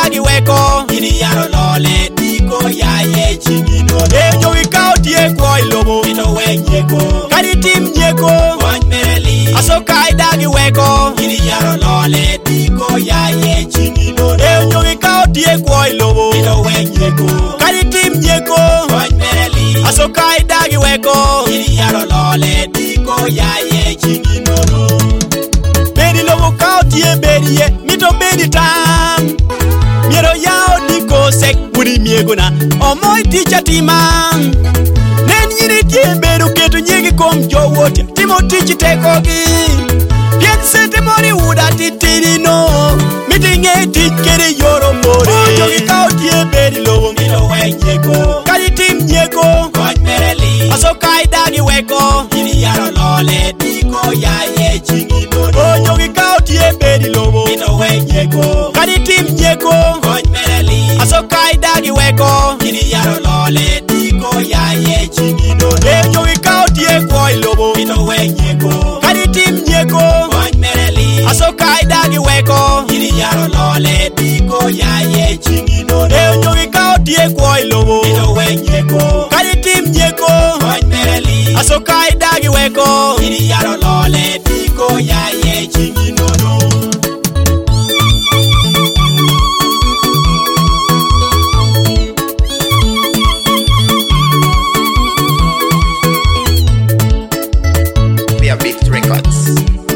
dagi weko Ini yaro lole diko ya ye chingino jogi kao tie kwoi lobo Ito we nyeko Kadi tim nyeko Kony mereli Asokai dagi weko Ini yaro lole diko ya ye chingino jogi kao tie kwoi lobo Ito we nyeko Kadi tim nyeko Kony mereli Asokai dagi weko Ini yaro lole diko ya ye chingino Bedi lobo kao tie bedi ye Mito bedi tam Miero yao diko sek Wudi miegona Omoi ticha timam Nen yini tie bedu ketu nyegi kom jo wotia Timo tichi tekogi Pien sete mori uda titiri no Mitinge tikere yoro mori Jogi kao tie bedi lobo Ito we nyeko Kadi tim nyeko Kony mereli Asokai dagi weko Ini yaro lole diko ya ye chingino Jogi kao tie bedi lobo Ito we nyeko Kadi tim nyeko Kony mereli Asokai dagi weko Ini yaro lole diko ya ye chingino jogi kao tie kwoi lobo Ito we nyeko Kadi tim nyeko Kony mereli Asokai dagi weko Ini yaro lole diko ya ye chingino jogi kao tie kwoi lobo Ito we nyeko Kadi tim nyeko Kony mereli Asokai dagi weko Ini yaro lole diko ya ye chingino We are Big Records.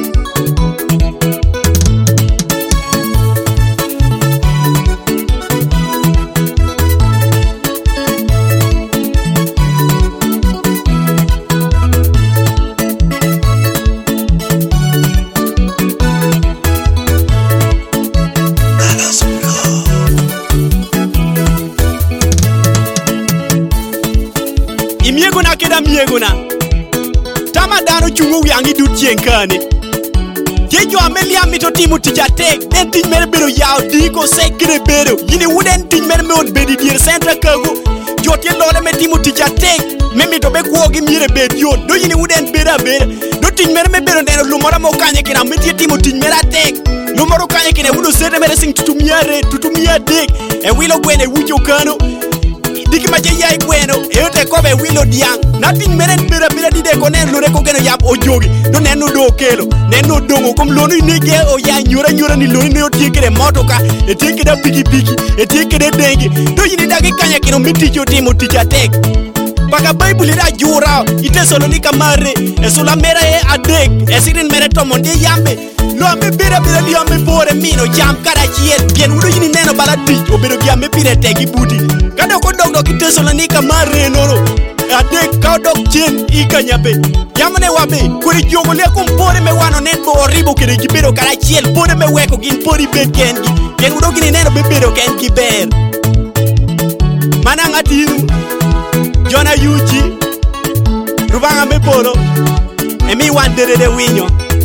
Imiegona keda miegona Tama dano chungu wiangi du tienkane Jejo amelia mito timu tijatek En tij mere bedo yao diko sekre bedo Yini wuden tij mere me on bedi dier centra kago Jotie lode me timu tijatek Mimi to be kuogi mire bedio Do yini wuden beda beda Do tij mere me bedo neno lumora mo kanye kina Mitie timu tij mere atek Lumoro kanye kina wudo sete mere sing tutumia dek E wilo gwene wujo kano Diki maje yai bueno Eote kobe wilo diang Natin meren bera dide ko nen lore ko geno yap ojogi Do nenu do kelo Nenu dongo kom lonu inige o ya nyura ni lonu ne otiekere motoka Etiekere bigi Etiekere dengi Do yini dagi kanya kino miticho timo ticha tek Baka Bible ira jura Ite solonika mare Esola mera e adek Esirin mere tomonde yambe Lo ame bera li ame bore mino Jam kada chiel Bien udo yini neno bala dich Obedo gi ame pire teki buti Kada ko dog ite solonika mare noro Adek kao dog chen ika nyape Yamane wabe Kuri jogo le kumpore me wano netbo oribo Kere gibedo kada chiel Pore me weko gin pori bed kengi Bien udo gini neno bebedo kengi ber Manang atinu Jona Yuji Rubanga me polo Emi wandere de winyo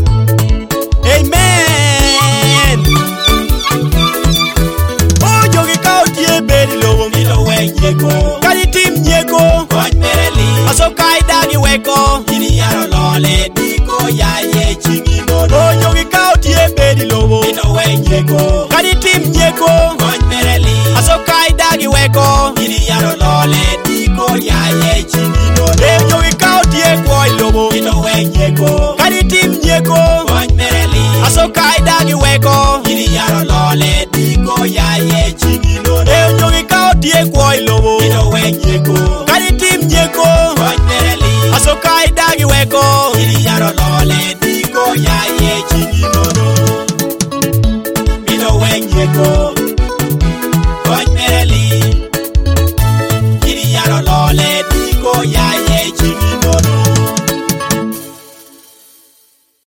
Amen Oh jogi kao tie bedi lobo Ito we nyeko Kadi tim nyeko Kony mereli Asokai dagi weko Ini yaro lole diko ya ye chingino Oh jogi kao tie bedi lobo Ito we nyeko Kadi tim nyeko Kony mereli Asokai dagi weko Ini yaro lole diko ya ye chingino jogi kao tie kwoi lobo Ito we nyeko Kadi tim nyeko